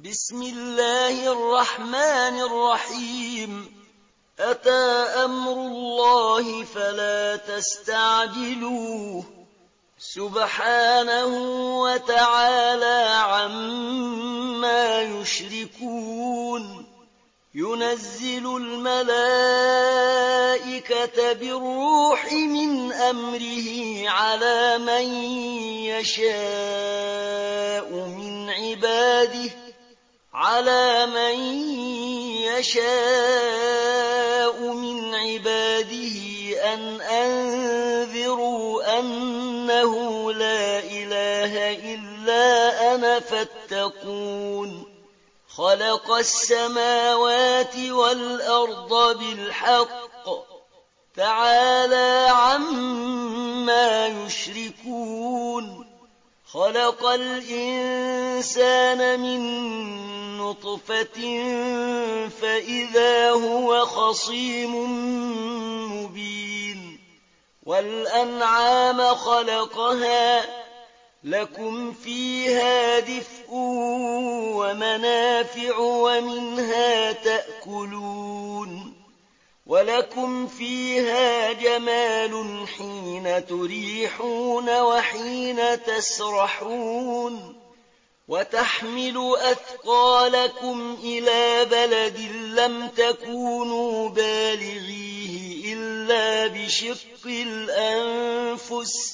بسم الله الرحمن الرحيم أتى أمر الله فلا تستعجلوه سبحانه وتعالى عما يشركون ينزل الملائكة بالروح من أمره على من يشاء من عباده أن أنذروا أنه لا إله إلا أنا فاتقون خلق السماوات والأرض بالحق تعالى عما يشركون خلق الإنسان من نطفة فإذا هو خصيم مبين والأنعام خلقها لكم فيها دفء ومنافع ومنها تأكلون ولكم فيها جمال حين تريحون وحين تسرحون وتحمل أثقالكم إلى بلد لم تكونوا بالغيه إلا بشق الأنفس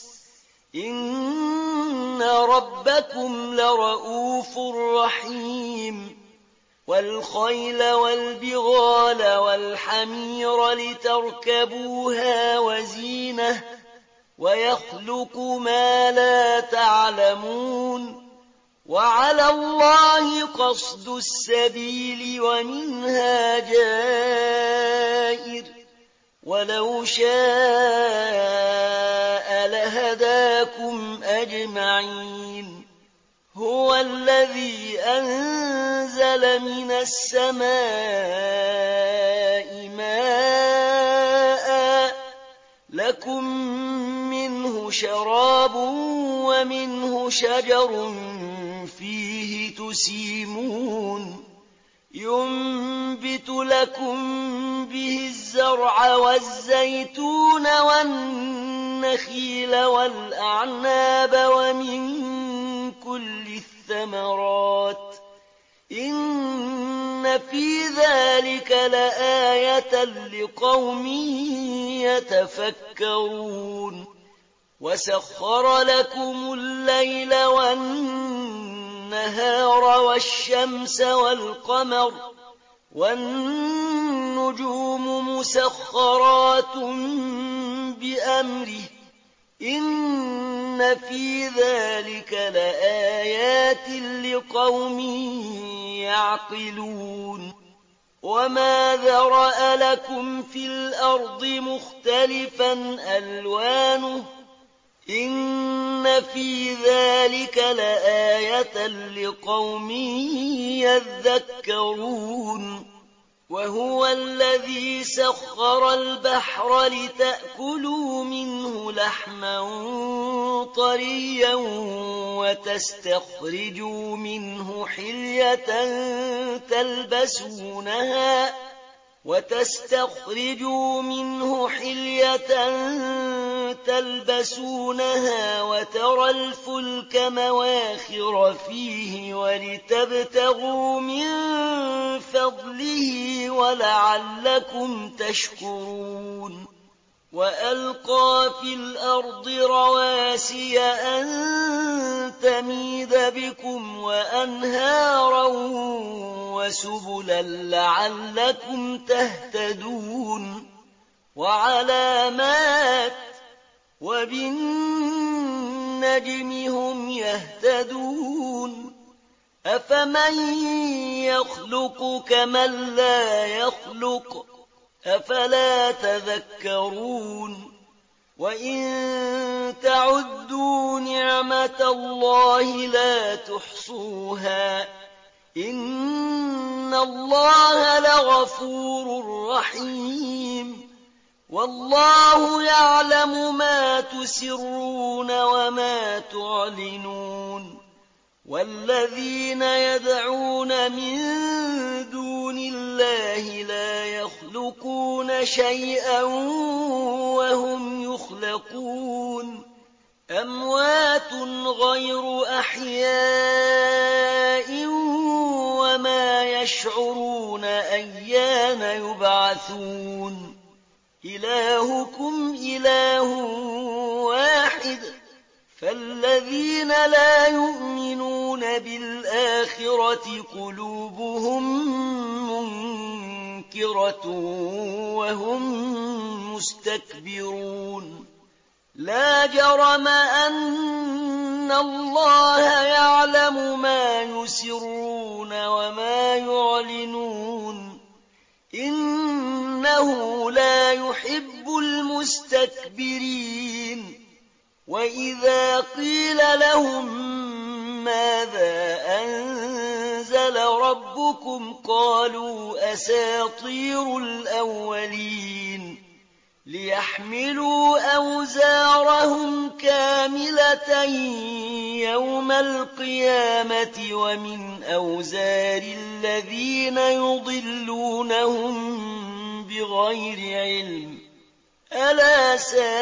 إن ربكم لرؤوف رحيم والخيل والبغال والحمير لتركبوها وزينة ويخلق ما لا تعلمون وعلى الله قصد السبيل ومنها جائر ولو شاء لهداكم أجمعين هو الذي أنزل من السماء ماء لكم منه شراب ومنه شجر فيه تسيمون ينبت لكم به الزرع والزيتون والنخيل والأعناب ومن كل الثمرات إن في ذلك لآية لقوم يتفكرون وسخر لكم الليل والنهار والشمس والقمر والنجوم مسخرات بأمره إن في ذلك لآيات لقوم يعقلون وما ذرأ لكم في الأرض مختلفا ألوانه إن في ذلك لآية لقوم يذكرون وهو الذي سخر البحر لتأكلوا منه لحما طريا وتستخرجوا منه حلية تلبسونها وترى الفلك مواخر فيه ولتبتغوا من فضله ولعلكم تشكرون وألقى في الأرض رواسي أن تميد بكم وأنهارا وسبلا لعلكم تهتدون وعلامات وبالنجم هم يهتدون أفمن يخلق كمن لا يخلق أفلا تذكرون وإن تعدوا نعمة الله لا تحصوها إن الله لغفور رحيم والله يعلم ما تسرون وما تعلنون والذين يدعون من دون الله لا يخلقون شيئا وهم يخلقون أموات غير أحياء وما يشعرون أيان يبعثون إلهكم إله واحد فالذين لا يؤمنون بالآخرة قلوبهم منكرة وهم مستكبرون لا جرم أن الله يعلم ما يسرون وما يعلنون إنه لا يحب المستكبرين وإذا قيل لهم ماذا أنزل ربكم قالوا أساطير الأولين ليحملوا أوزارهم كاملة يوم القيامة ومن أوزار الذين يضلونهم بغير علم ألا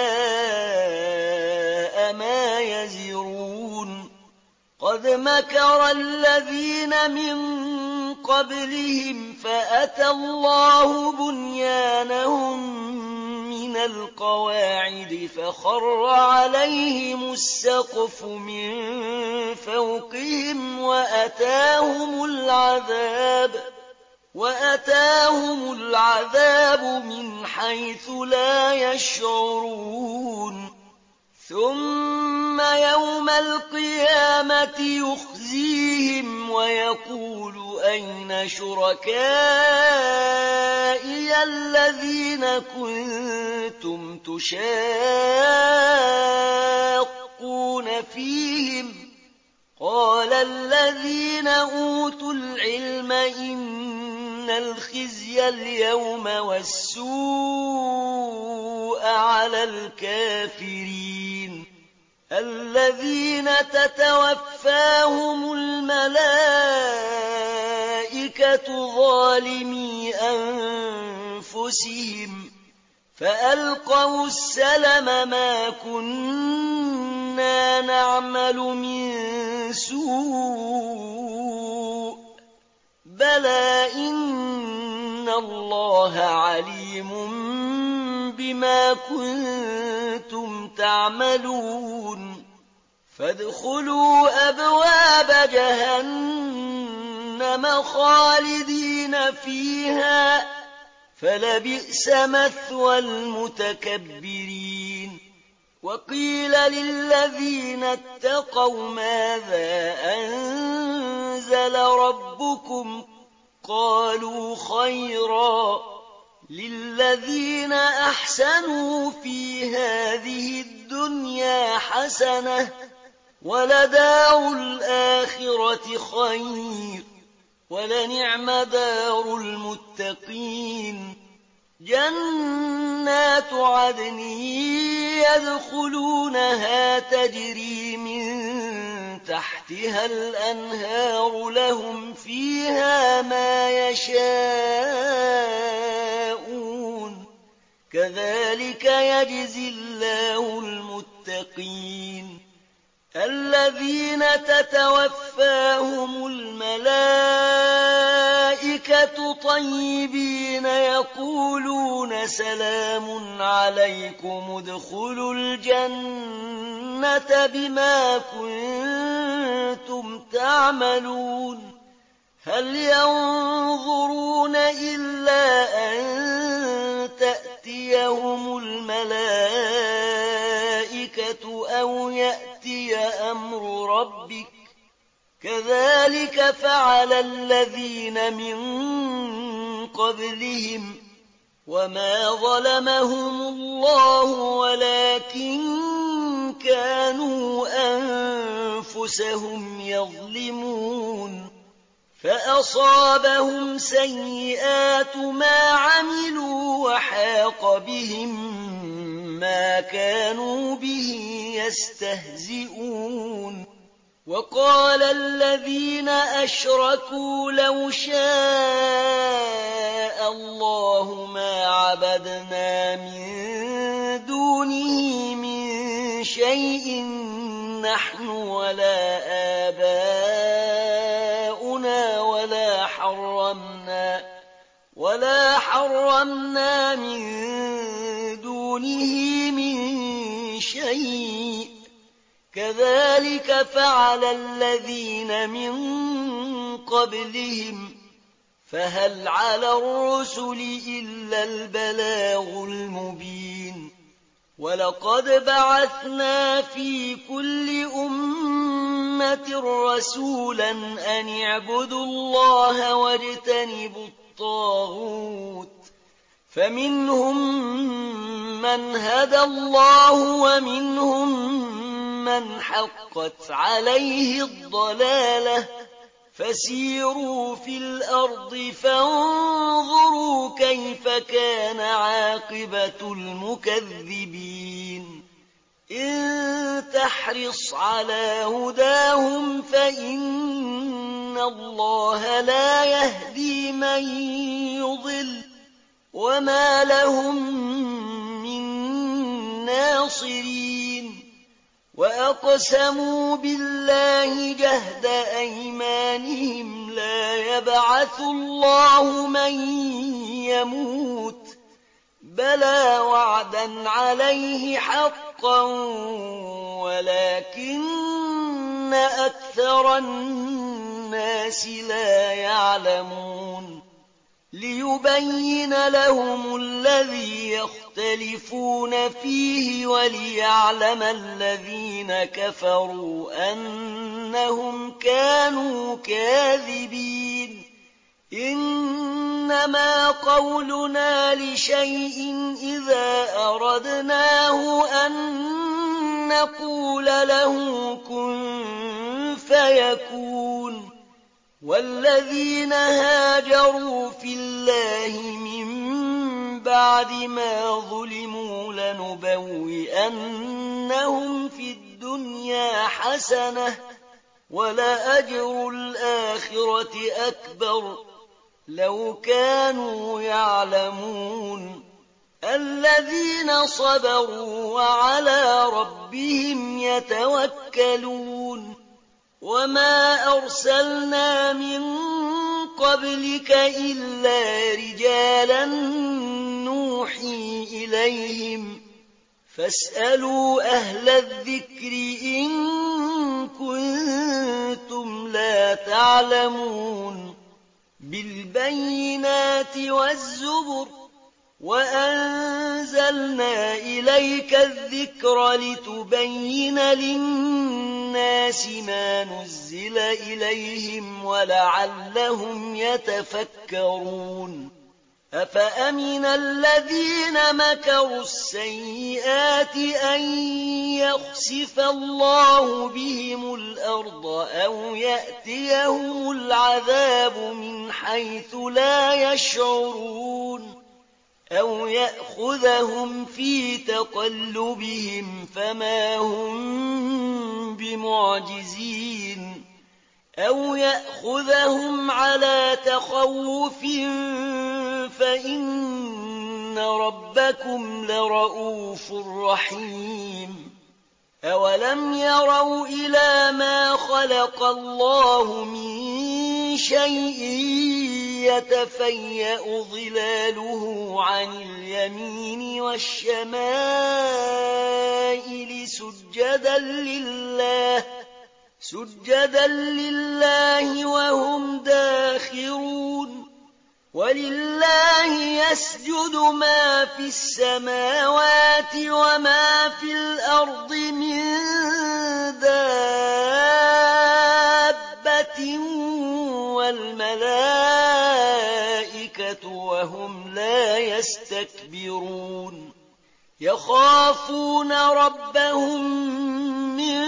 ساء ما يزرون قد مكر الذين من قبلهم فأتى الله بنيانهم من القواعد فخر عليهم السقف من فوقهم وأتاهم العذاب من حيث لا يشعرون ثم يوم القيامة يخزيهم ويقول أين شركائي الذين كنتم تشاقون فيهم قال الذين أوتوا العلم إن الخزي اليوم والسوء على الكافرين الذين تتوفاهم الملائكة ظالمي أنفسهم فألقوا السلم ما كنا نعمل من سوء بلى إن الله عليم بما كنتم تعملون فادخلوا أبواب جهنم خالدين فيها فلبئس مثوى المتكبرين وقيل للذين اتقوا ماذا أنزل ربكم قالوا خيرا للذين أحسنوا في هذه الدنيا حسنة ولدار الآخرة خير ولنعم دار المتقين جنات عدن يدخلونها تجري من تحتها الأنهار لهم فيها ما يشاءون كذلك يجزي الله المتقين الذين تتوفاهم الملائكة طيبين يقولون سلام عليكم ادخلوا الجنة بما كنتم تعملون هل ينظرون إلا أن تأتيهم الملائكة أو يأتي أمر ربك كذلك فعل الذين من قبلهم وما ظلمهم الله ولكن كانوا أنفسهم يظلمون فأصابهم سيئات ما عملوا وحاق بهم ما كانوا به يستهزئون وقال الذين أشركوا لو شاء الله ما عبدنا من دونه من شيء نحن ولا آباؤنا ولا حرمنا من دونه من شيء كذلك فعل الذين من قبلهم فهل على الرسل إلا البلاغ المبين ولقد بعثنا في كل أمة رسولا أن اعبدوا الله واجتنبوا الطاغوت فمنهم من هدى الله ومنهم من حقت عليه الضلالة فسيروا في الأرض فانظروا كيف كان عاقبة المكذبين إن تحرص على هداهم فإن الله لا يهدي من يضل وما لهم من ناصرين وأقسموا بالله جهد أيمانهم لا يبعث الله من يموت بلى وعدا عليه حقا ولكن أكثر الناس لا يعلمون ليبين لهم الذي يختلفون فيه وليعلم الذين كفروا أنهم كانوا كاذبين إنما قولنا لشيء إذا أردناه أن نقول له كن فيكون والذين هاجروا في الله من بعد ما ظلموا لنبوئنهم في الدنيا حسنة ولأجر الآخرة أكبر لو كانوا يعلمون الذين صبروا وعلى ربهم يتوكلون وما أرسلنا من قبلك إلا رجالا نوحي إليهم فاسألوا أهل الذكر إن كنتم لا تعلمون بالبينات والزبر وأنزلنا إليك الذكر لتبين للناس ما نزل إليهم ولعلهم يتفكرون أفأمن الذين مكروا السيئات أن يخسف الله بهم الأرض أو يأتيهم العذاب من حيث لا يشعرون أو يأخذهم في تقلبهم فما هم بمعجزين أو يأخذهم على تخوف فإن ربكم لرؤوف رحيم أولم يروا إلى ما خلق الله من شيء يتفيأ ظلاله عن اليمين والشمائل سجدا لله وهم داخرون ولله يسجد ما في السماوات وما في الأرض من دابة والملائكة وهم لا يستكبرون يخافون ربهم من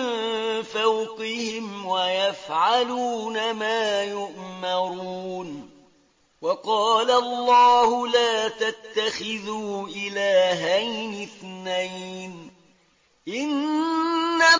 فوقهم ويفعلون ما يؤمرون وقال الله لا تتخذوا إلهين اثنين إنما